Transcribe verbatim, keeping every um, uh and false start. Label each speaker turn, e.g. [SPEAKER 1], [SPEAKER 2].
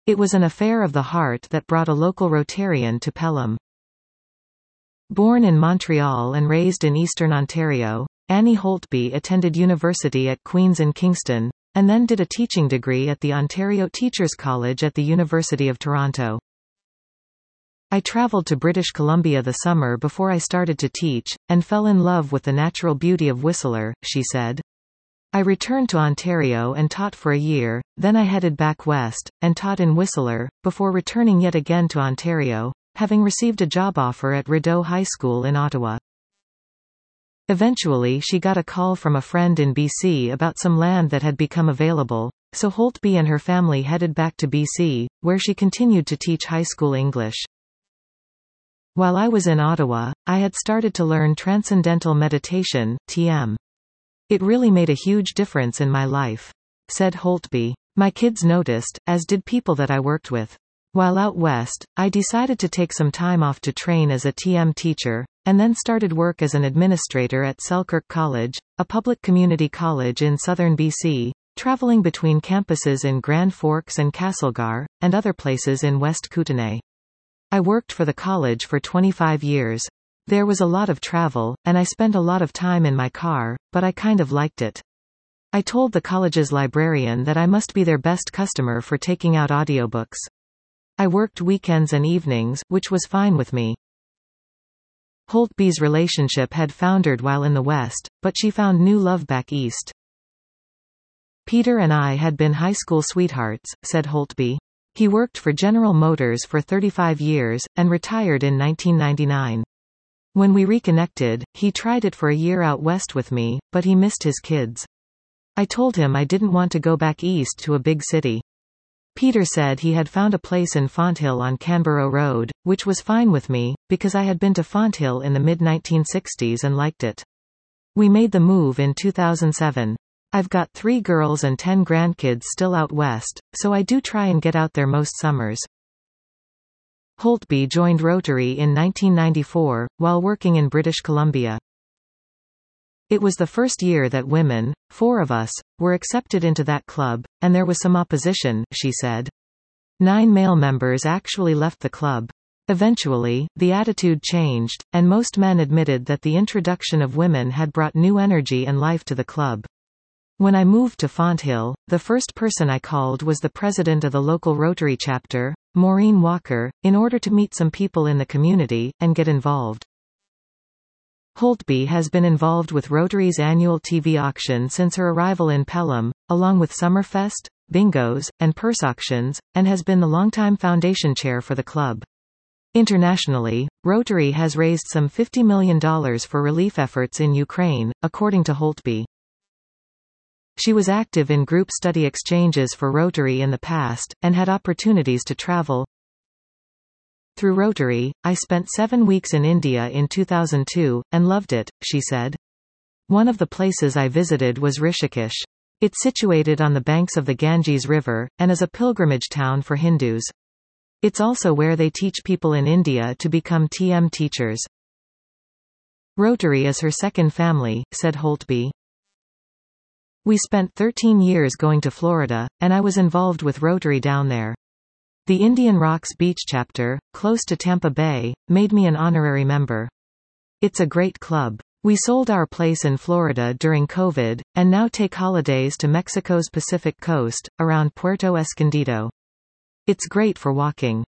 [SPEAKER 1] It was an affair of the heart that brought a local Rotarian to Pelham. Born in Montreal and raised in Eastern Ontario, Annie Holtby attended university at Queen's in Kingston, and then did a teaching degree at the Ontario Teachers College at the University of Toronto. I travelled to British Columbia the summer before I started to teach, and fell in love with the natural beauty of Whistler, she said. I returned to Ontario and taught for a year, then I headed back west, and taught in Whistler, before returning yet again to Ontario, having received a job offer at Rideau High School in Ottawa. Eventually she got a call from a friend in B C about some land that had become available, so Holtby and her family headed back to B C, where she continued to teach high school English. While I was in Ottawa, I had started to learn Transcendental Meditation, T M. It really made a huge difference in my life, said Holtby. My kids noticed, as did people that I worked with. While out west, I decided to take some time off to train as a T M teacher, and then started work as an administrator at Selkirk College, a public community college in southern B C, traveling between campuses in Grand Forks and Castlegar, and other places in West Kootenay. I worked for the college for twenty-five years. There was a lot of travel, and I spent a lot of time in my car, but I kind of liked it. I told the college's librarian that I must be their best customer for taking out audiobooks. I worked weekends and evenings, which was fine with me. Holtby's relationship had foundered while in the West, but she found new love back east. Peter and I had been high school sweethearts, said Holtby. He worked for General Motors for thirty-five years, and retired in nineteen ninety-nine. When we reconnected, he tried it for a year out west with me, but he missed his kids. I told him I didn't want to go back east to a big city. Peter said he had found a place in Fonthill on Canberra Road, which was fine with me, because I had been to Fonthill in the mid nineteen sixties and liked it. We made the move in two thousand seven. I've got three girls and ten grandkids still out west, so I do try and get out there most summers. Holtby joined Rotary in nineteen ninety-four, while working in British Columbia. It was the first year that women, four of us, were accepted into that club, and there was some opposition, she said. Nine male members actually left the club. Eventually, the attitude changed, and most men admitted that the introduction of women had brought new energy and life to the club. When I moved to Fonthill, the first person I called was the president of the local Rotary chapter, Maureen Walker, in order to meet some people in the community, and get involved. Holtby has been involved with Rotary's annual T V auction since her arrival in Pelham, along with Summerfest, bingos, and purse auctions, and has been the longtime foundation chair for the club. Internationally, Rotary has raised some fifty million dollars for relief efforts in Ukraine, according to Holtby. She was active in group study exchanges for Rotary in the past, and had opportunities to travel. Through Rotary, I spent seven weeks in India in two thousand two, and loved it, she said. One of the places I visited was Rishikesh. It's situated on the banks of the Ganges River, and is a pilgrimage town for Hindus. It's also where they teach people in India to become T M teachers. Rotary is her second family, said Holtby. We spent thirteen years going to Florida, and I was involved with Rotary down there. The Indian Rocks Beach chapter, close to Tampa Bay, made me an honorary member. It's a great club. We sold our place in Florida during COVID, and now take holidays to Mexico's Pacific coast, around Puerto Escondido. It's great for walking.